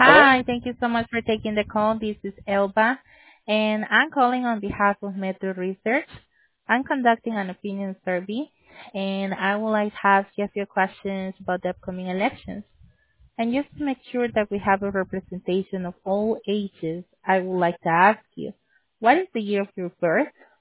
Hello? Hi, thank you so much for taking the call. This is Elba, and I'm calling on behalf of Metro Research. I'm conducting an opinion survey, and I would like to ask you a few questions about the upcoming elections. And just to make sure that we have a representation of all ages, I would like to ask you, what is the year of your birth?